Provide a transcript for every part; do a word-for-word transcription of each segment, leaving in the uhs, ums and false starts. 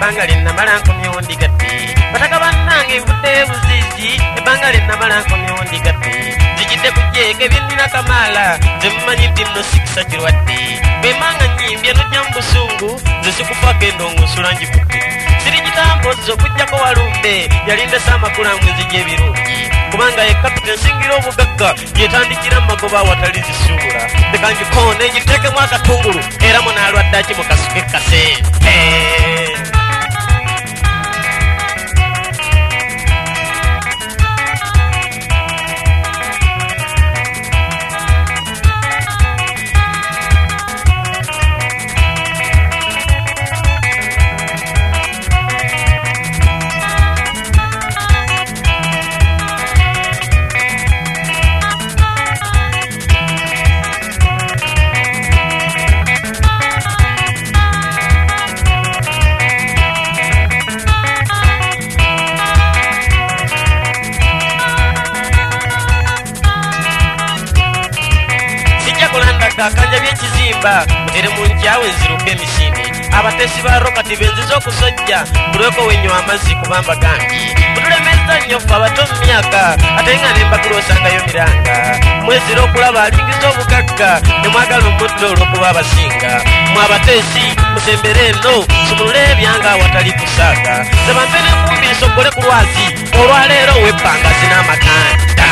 ebbanga lyennamala nkomyewo ndigadde bataka bannange nvudde buzizi ebbanga lyennamala nkomyewo ndigadde zijidde kujeega ebyennina kamaala nze mumanyidde nno sikisa kirwadde bwemanga nyimbye nojja mu busungu nze sikufako endongosula njikutte siri gitambozi okujjako walumbe yalindesa amakulu amwe nzija ebirungi kubanga ye kapita ensingira obugagga yetandikira magoba awatali zisuubula leka ngikoone ngiteekemu akatungulu era munaalwaddaki mu kasuke kasente. Kakanja byekizimba mutere mu nkyawe nziruka emisinde abatesi ba rokati benziza okusojja bulweko wenywa amazzi kubamba gambi mutulemeza nnyo ffe abato mu myaka ate nga ne mbagula osangayo miranga mwezira okulaba alingiza obugagga ne mwagala omuddo olw'okuba abasinga mwe abateesi musembere eno sumulule ebyanga awatali kusaaga sebampe n'enkumbi nsogole ku lwazi olwaleero webbanga zinamakanda.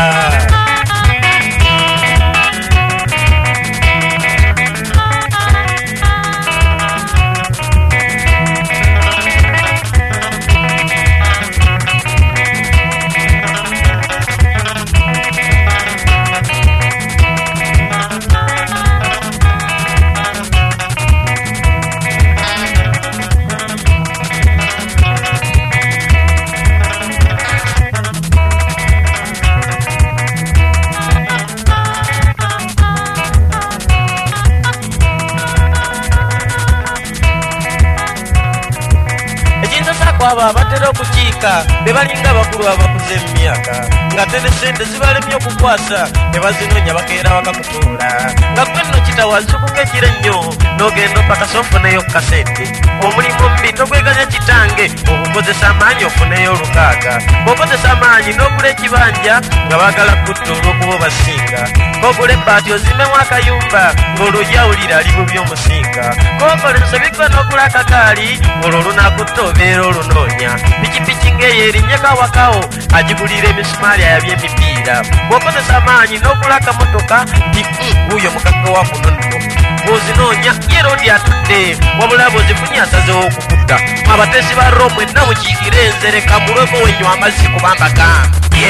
Aba batera okukiika bebalinga bakulu abakuze mu myaka nga tene sente zibalemye okukwasa ne bazinoonya bakeera bakakutuula nga gwe nno kitawazukuka ekiro ennyo n'ogenda opakasa ofuneyo kasente omulimu omubi togweganya kitange okukozesa amaanyi ofuneyo olukaaga bw'okozesa amaanyi n'ogula ekibanja nga baagala kutta olw'okuba obasinga kogula ebbaati ozimemu akayumba ng'olujawulira ali bubi omusinga kokolesa bigwa n'ogula akagaali olwo olunakutta obeera olunoonya pikipiki ng'eyo erinnyeko awakawo agigulira emisumaali ayabya emipiira bw'okozesa amaanyi n'ogula akamotoka nti wuuyo mukagga wa muno nno bw'ozinoonya ye roodi atudde wabula bw'ozifunye asazewo okukutta mu abateesi ba Rome mwenna mukiikire enzereka mulweko wenywa amazzi kubamba gambye.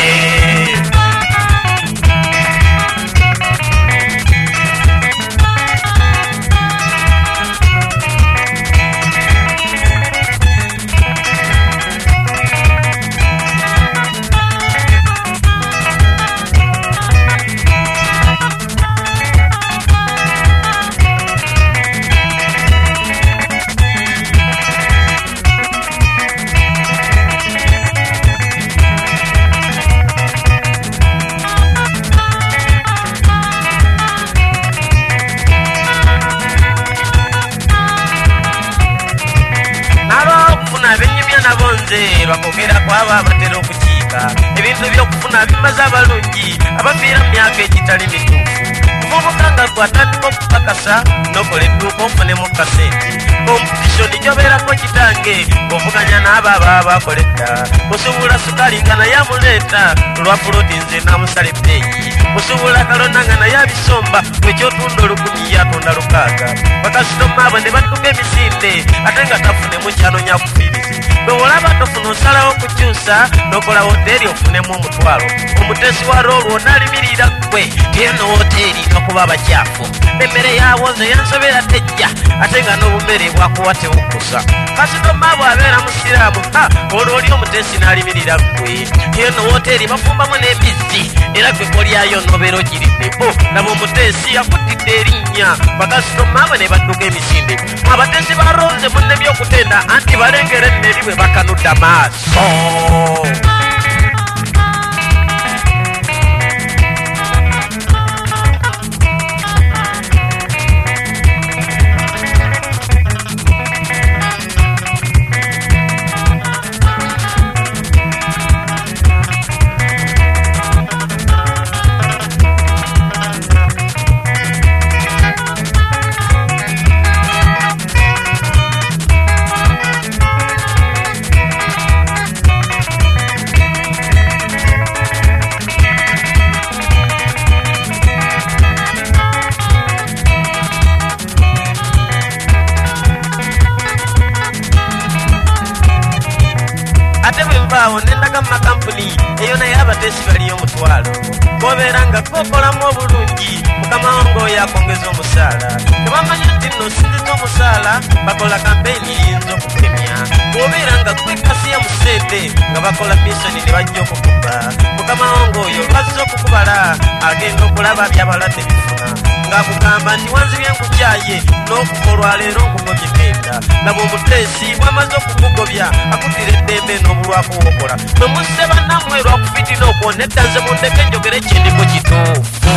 Bakogera kwaba abatera okukiika ebintu by'okufuna bimaze abalungi abafiira mu myaka egitali mituufu kuvubuka nga gwatandika okukakasa n'okola edduuka ofunemu kasente kompetishoni gyobeerako kitange ng'ovuganya n'abo ababa bakola edda osuubula sukaali nga naye amuleeta olwa fuloti nze namusala ebbeeyi osuubula kalonda nga naye abisomba bwekyotunda olukumi ye atunda lukaaga bakasitoma abo ne badduka emisinde ate nga tafunemu kyanonya kufiirizi bw'olaba tofuna osalawo okukyusa n'okola woteeri ofunemu omutwalo omuteesi wa roolu onaalimirira ggwe tiyeno woteeri nokuba abakyafu emmere yaawo nze yansobera tejja ate nga n'obumere bwakuwa tewukkusa kasitoma bw'abeera musiraamu ha olwo oli omuteesi n'alimirira ggwe tiyeno woteeri bafumbamu n'embizzi era gwe kolyayo n'obeera ogiridde o laba omuteesi yakuttidde erinnya bakasitoma abo ne badduka emisinde mu abateesi ba roolu nze munnemye okutenda anti balengera enneri bwe bakanudde amaaso. nendaga mu makampuni eyo naye abateesi baliyo omutwalo gobeera nga gokolamu obulungi mukama wange oyo akongeza omusaala tebamanyi nti nno osinziza omusaala bakola kampeyini eyinza okukemya gobeera nga gwekasiya mu ssente nga bakola misoni ne bajja okukuba mukama wange oyo lwazza okukubala agenda okulaba byabalwadde bifuna ng'akugamba nti wanzibye nkukyaye n'okuva olwaleero nkugobye genda laba omuteesi bw'amaze okukugobya akutira eddembe n'obulwako wokola mwe musse bannammwe lwakufitina okwonna edda nze mundeke njogere ekindiko kituufu.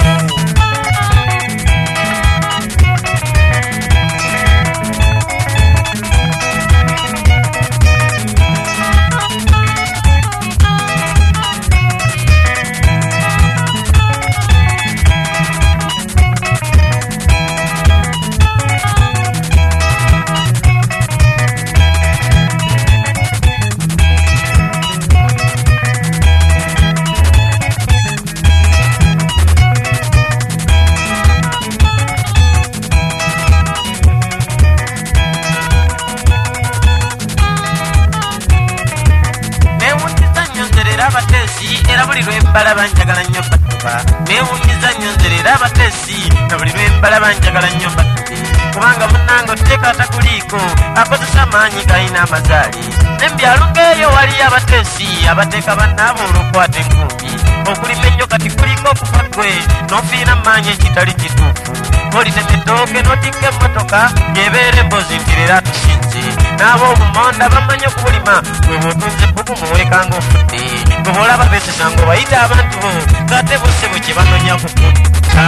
Era buli lwembala banjagala nnyo batuba neewunyiza nnyo nze leero abateesi na buli lwembala banjagala nnyo batube kubanga munnange oteeka atakuliiko akozesa amaanyi galina amazaali nembyalo ng'eyo waliyo abateesi abateeka bannaabo olw'okukwata enkumbi okulima ennyo kati kuliko okufa gwe n'ofiira maanyi ekitali kituufu olitema ettooke n'otikka emmotoka ng'ebeera emboozi nti leero atusinze n'ab'obumonda bamanyi okubulima bwe bw'otunze ebbugu muweekanga ofudde bwe bw'olaba beesesanga obayita abantu bo ng'ate bose bwe kye banonya kukutta.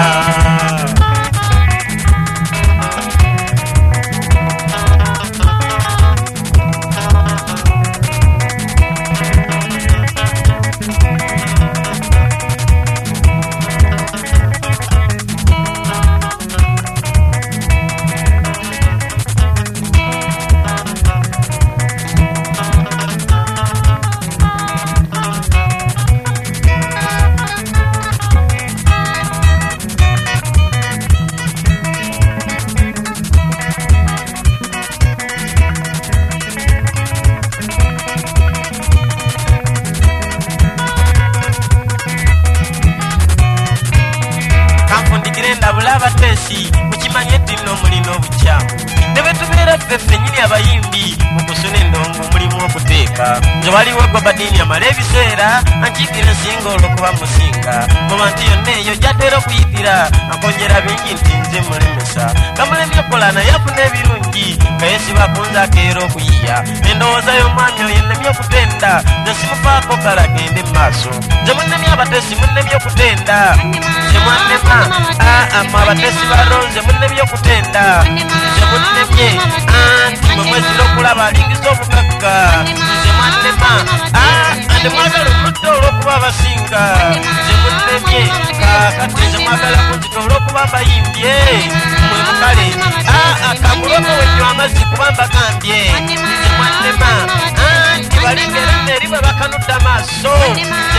Abateesi mukimanye nti nno mulina obukyamu ne bwe tubeera ffe ffennyini abayimbi mu kusuna endongo mulimu okuteeka nze waliwo Gobadini amala ebiseera ankiikira ensinga olw'okuba musinga mu bantu yonna eyo gy'ateera okuyitira akonjera bingi nti nze mulemesa kamulemye okola naye afuna ebirungi nga yeesiba kunze akeera okuyiya endowooza y'omwami oyo ennemye okutenda nze simufaako kala gende mu maaso nze munnemye abateesi munnemye okutenda nze mwannema ama abateesi balonze munnemye okutenda nze munnemye anti mwe mwezira okulaba alingiza obugagga nze mwannema ande mwagala omudde olw'okuba abasinga nze munnemye kakati nze mwagala kunzita olw'okuba mbayimbye mwe mukale kamuloko wennywa amazzi kuba mbagambye nze mwannema anti balingera nno eri bwe bakanudde amaaso